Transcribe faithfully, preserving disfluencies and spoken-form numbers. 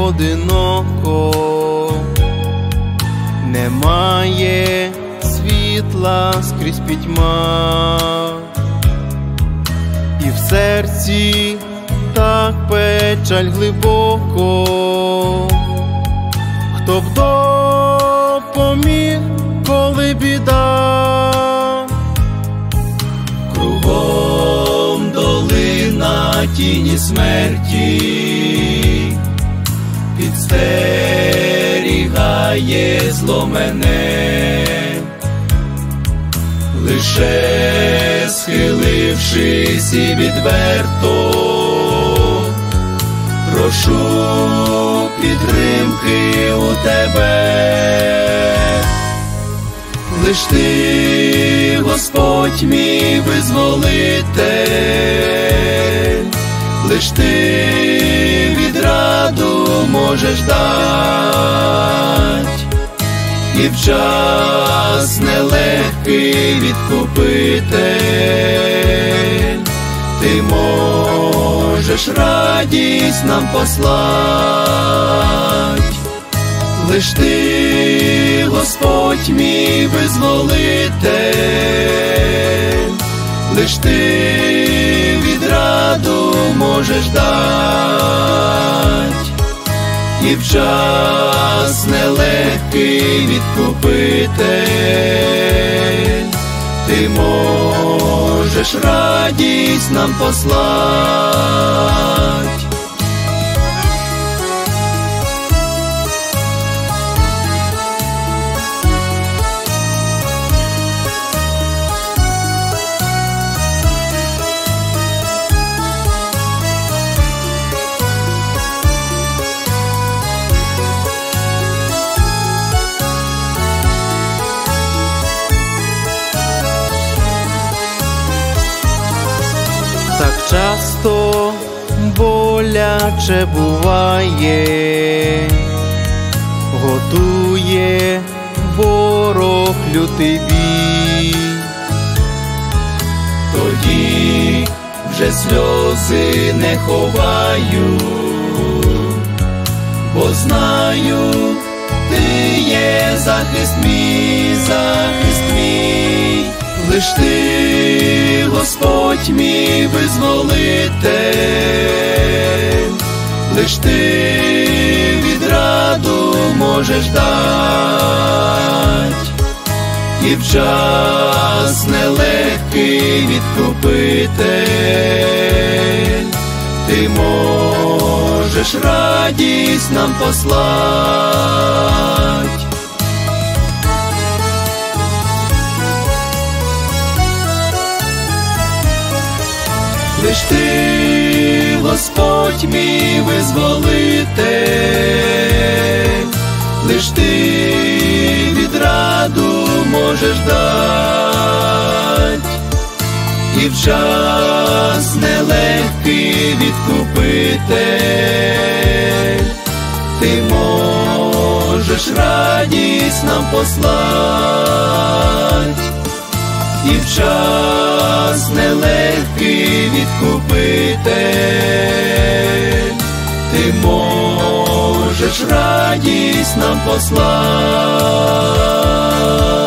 одиноко, немає світла скрізь пітьма, і в серці так печаль глибоко. Хто б допоміг, коли біда? Кругом долина тіні смерті, підстерігає зло мене. Лише схилившись і відверто, прошу підтримки у тебе. Лиш ти, Господь, мій визволитель, лиш ти відраду можеш дать, і в час нелегкий відкупитель, ти можеш радість нам послать. Лиш ти, Господь, мій визволитель, лиш ти відраду можеш дать, і в час нелегкий відкупитель, ти можеш радість нам послать. Так часто боляче буває, готує ворог лютий бій. Тоді вже сльози не ховаю, бо знаю, ти є захист мій, захист мій. Лиш ти, Господь, мій визволитель, лиш ти відраду можеш дать, і в час нелегкий відкупитель, ти можеш радість нам послать. Лиш ти, Господь, мій визволитель, лиш ти відраду можеш дать, і в час нелегкий відкупитель, ти можеш радість нам послать, і в час нелегкий відкупитель, ти можеш радість нам послать.